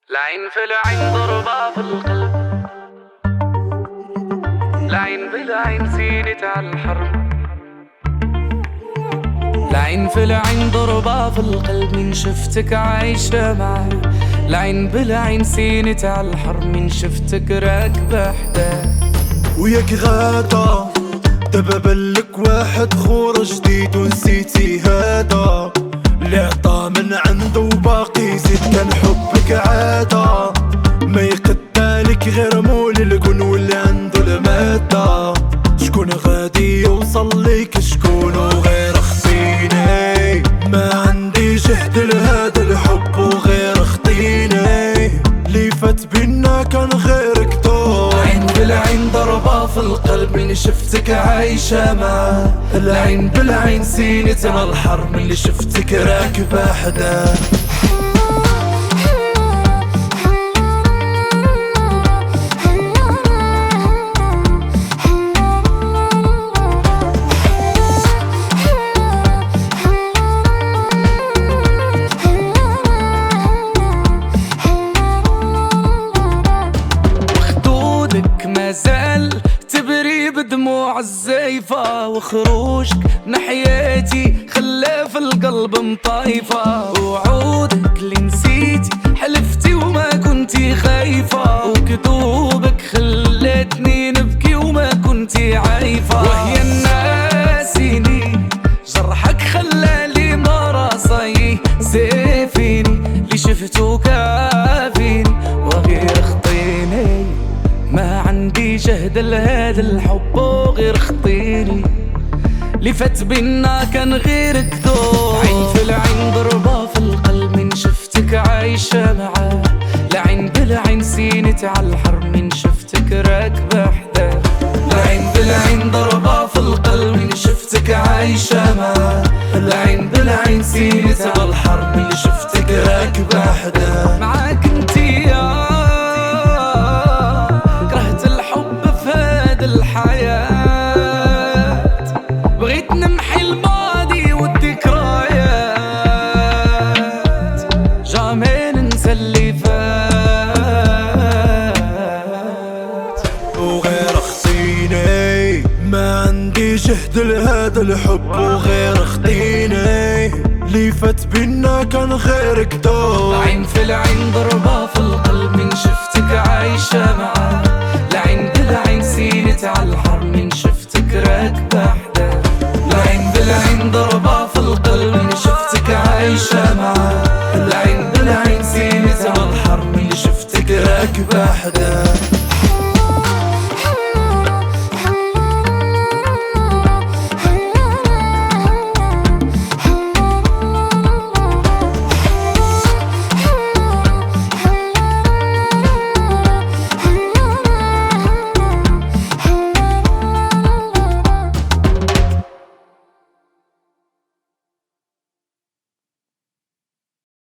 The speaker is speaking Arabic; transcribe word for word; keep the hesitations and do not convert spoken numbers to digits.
العين في العين ضربة في القلب، العين بالعين سينت على الحرب، العين في العين ضربة في القلب من شفتك عايشة معاه، العين بالعين سينت على الحرب من شفتك راكبة حداه. وياك غادا دابا بلك واحد خور جديد ونسيتي هذا اللي عطا من عنده وباقي زيد كان حبك عادة ما يقدالك غير مول الكون واللي عنده المادة. شكون غادي يوصل ليك شكون وغير خطيني ما عندي جهد لهذا الحب وغير خطيني اللي فات بينا كان غيرك دور. العين بالعين ضربة في القلب من شفتك عايشة معاه، العين بالعين سينت على الحرب من اللي شفتك راكبة حداه. مازال تبري بدموع الزيفة وخروجك من حياتي خلى في القلب مطايفة، وعودك اللي نسيتي حلفتي وما كنتي خايفة، وكذوبك خلتني نبكي وما كنتي عايفة. وهي الناسيني جرحك خلالي مراسي سيفيني اللي شفتو كافيني وغير خطيني ما عندي جهد لهذا الحب وغير خطيني اللي فات بينا كان غيرك دور. عين في العين ضربة في القلب من شفتك عايشة معاه، العين بالعين سينت على الحرب من شفتك راكبة حداه. العين بالعين ضربة في القلب من شفتك عايشة معاه، العين بالعين سينت على الحرب من شفتك راكبة حداه. معاك انتي يا الحياة بغيت نمحي الماضي والذكريات جامي ننسى اللي فات وغير خطيني ما عندي جهد لهذا الحب وغير خطيني اللي فات بينا كان غيرك دور. العين في العين ضربة في القلب من شفتك عايشة معاه، العين بالعين سينت على الحرب من شفتك راكبة حداه. العين بالعين ضربة في القلب من شفتك عايشة معاه، العين بالعين سينت على الحرب من شفتك راكبة حداه.